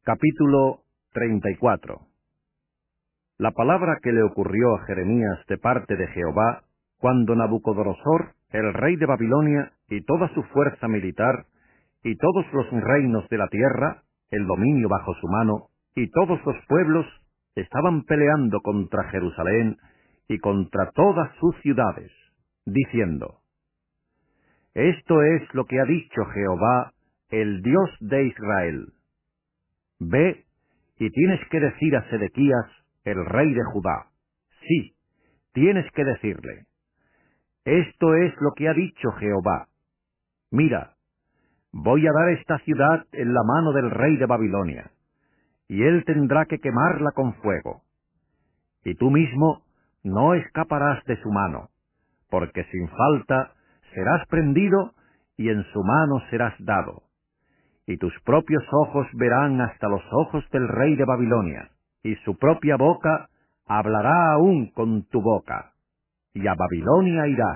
Capítulo 34. La palabra que le ocurrió a Jeremías de parte de Jehová, cuando Nabucodonosor, el rey de Babilonia, y toda su fuerza militar, y todos los reinos de la tierra, el dominio bajo su mano, y todos los pueblos, estaban peleando contra Jerusalén y contra todas sus ciudades, diciendo: Esto es lo que ha dicho Jehová, el Dios de Israel. Ve, y tienes que decir a Sedequías, el rey de Judá. Sí, tienes que decirle: Esto es lo que ha dicho Jehová. Mira, voy a dar esta ciudad en la mano del rey de Babilonia, y él tendrá que quemarla con fuego. Y tú mismo no escaparás de su mano, porque sin falta serás prendido y en su mano serás dado. Y tus propios ojos verán hasta los ojos del rey de Babilonia, y su propia boca hablará aún con tu boca, y a Babilonia irás.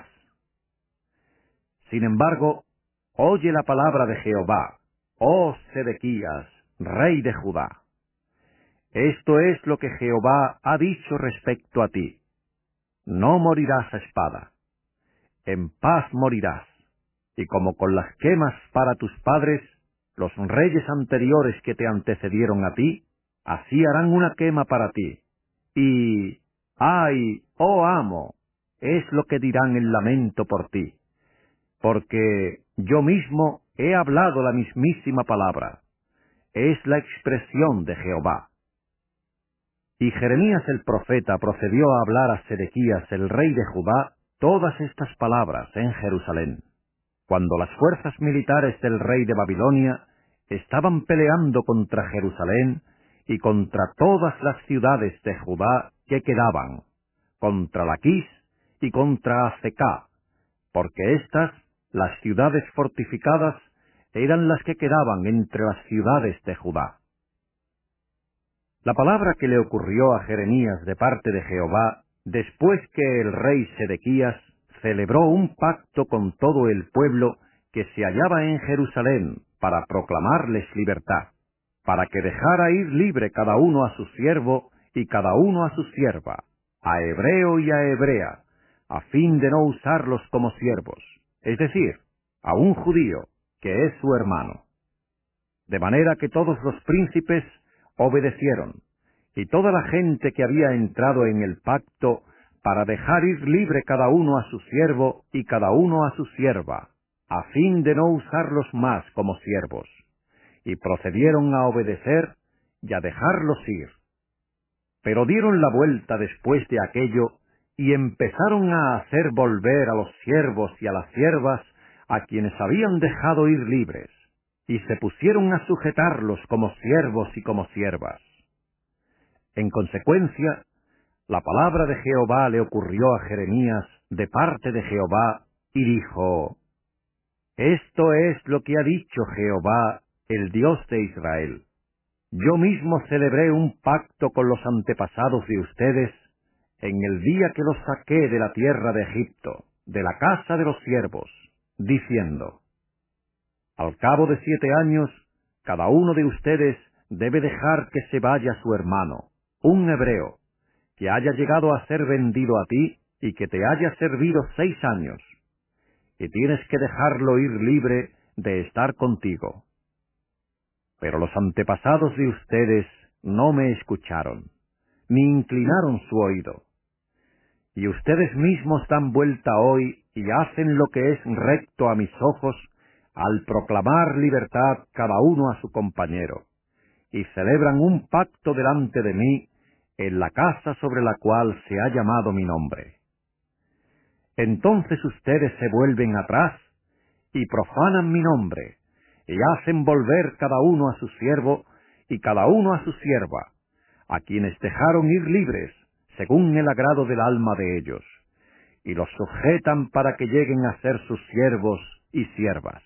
Sin embargo, oye la palabra de Jehová, oh Sedequías, rey de Judá. Esto es lo que Jehová ha dicho respecto a ti: No morirás a espada, en paz morirás, y como con las quemas para tus padres, los reyes anteriores que te antecedieron a ti, así harán una quema para ti. Y, ¡ay, oh amo!, es lo que dirán en lamento por ti, porque yo mismo he hablado la mismísima palabra, es la expresión de Jehová. Y Jeremías el profeta procedió a hablar a Sedequías el rey de Judá todas estas palabras en Jerusalén, cuando las fuerzas militares del rey de Babilonia estaban peleando contra Jerusalén y contra todas las ciudades de Judá que quedaban, contra Laquis y contra Azecá, porque estas, las ciudades fortificadas, eran las que quedaban entre las ciudades de Judá. La palabra que le ocurrió a Jeremías de parte de Jehová, después que el rey Sedequías celebró un pacto con todo el pueblo que se hallaba en Jerusalén para proclamarles libertad, para que dejara ir libre cada uno a su siervo y cada uno a su sierva, a hebreo y a hebrea, a fin de no usarlos como siervos, es decir, a un judío, que es su hermano. De manera que todos los príncipes obedecieron, y toda la gente que había entrado en el pacto, para dejar ir libre cada uno a su siervo y cada uno a su sierva, a fin de no usarlos más como siervos, y procedieron a obedecer y a dejarlos ir. Pero dieron la vuelta después de aquello, y empezaron a hacer volver a los siervos y a las siervas a quienes habían dejado ir libres, y se pusieron a sujetarlos como siervos y como siervas. En consecuencia, la palabra de Jehová le ocurrió a Jeremías de parte de Jehová, y dijo: Esto es lo que ha dicho Jehová, el Dios de Israel. Yo mismo celebré un pacto con los antepasados de ustedes en el día que los saqué de la tierra de Egipto, de la casa de los siervos, diciendo: Al cabo de 7 años, cada uno de ustedes debe dejar que se vaya su hermano, un hebreo, que haya llegado a ser vendido a ti y que te haya servido 6 años, y tienes que dejarlo ir libre de estar contigo. Pero los antepasados de ustedes no me escucharon, ni inclinaron su oído. Y ustedes mismos dan vuelta hoy y hacen lo que es recto a mis ojos, al proclamar libertad cada uno a su compañero, y celebran un pacto delante de mí en la casa sobre la cual se ha llamado mi nombre. Entonces ustedes se vuelven atrás y profanan mi nombre, y hacen volver cada uno a su siervo y cada uno a su sierva, a quienes dejaron ir libres, según el agrado del alma de ellos, y los sujetan para que lleguen a ser sus siervos y siervas.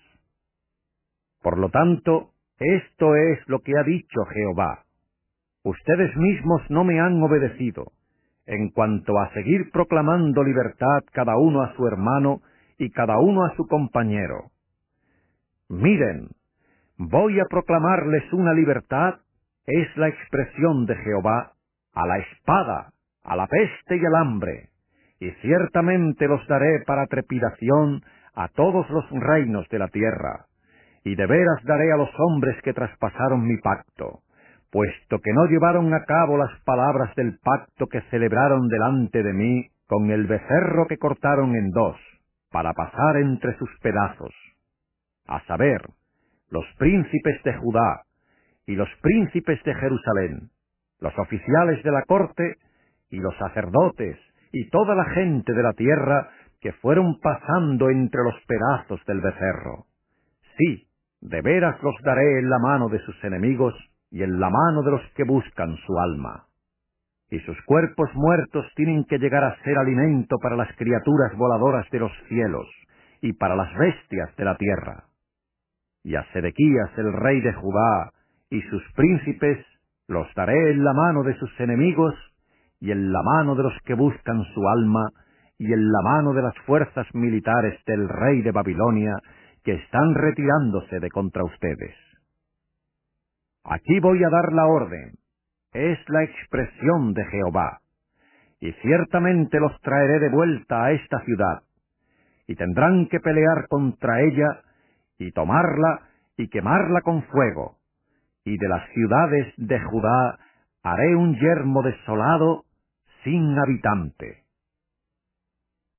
Por lo tanto, esto es lo que ha dicho Jehová: Ustedes mismos no me han obedecido, en cuanto a seguir proclamando libertad cada uno a su hermano y cada uno a su compañero. Miren, voy a proclamarles una libertad Es la expresión de Jehová a la espada, a la peste y al hambre, y ciertamente los daré para trepidación a todos los reinos de la tierra, y de veras daré a los hombres que traspasaron mi pacto, puesto que no llevaron a cabo las palabras del pacto que celebraron delante de mí con el becerro que cortaron en dos, para pasar entre sus pedazos, a saber, los príncipes de Judá y los príncipes de Jerusalén, los oficiales de la corte y los sacerdotes y toda la gente de la tierra que fueron pasando entre los pedazos del becerro. Sí, de veras los daré en la mano de sus enemigos y en la mano de los que buscan su alma. Y sus cuerpos muertos tienen que llegar a ser alimento para las criaturas voladoras de los cielos y para las bestias de la tierra. Y a Sedequías el rey de Judá y sus príncipes los daré en la mano de sus enemigos y en la mano de los que buscan su alma y en la mano de las fuerzas militares del rey de Babilonia que están retirándose de contra ustedes. Aquí voy a dar la orden, es la expresión de Jehová, y ciertamente los traeré de vuelta a esta ciudad, y tendrán que pelear contra ella, y tomarla, y quemarla con fuego, y de las ciudades de Judá haré un yermo desolado sin habitante.